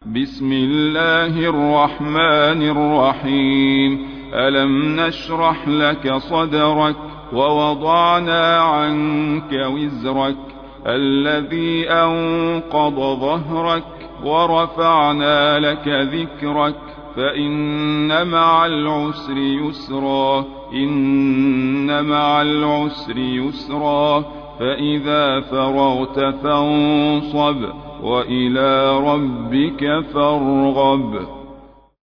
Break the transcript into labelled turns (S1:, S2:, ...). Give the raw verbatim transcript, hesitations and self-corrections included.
S1: بسم الله الرحمن الرحيم. ألم نشرح لك صدرك ووضعنا عنك وزرك الذي أنقض ظهرك ورفعنا لك ذكرك فإن مع العسر يسرا إن مع العسر يسرا فإذا فرغت فانصب وإلى ربك فارغب.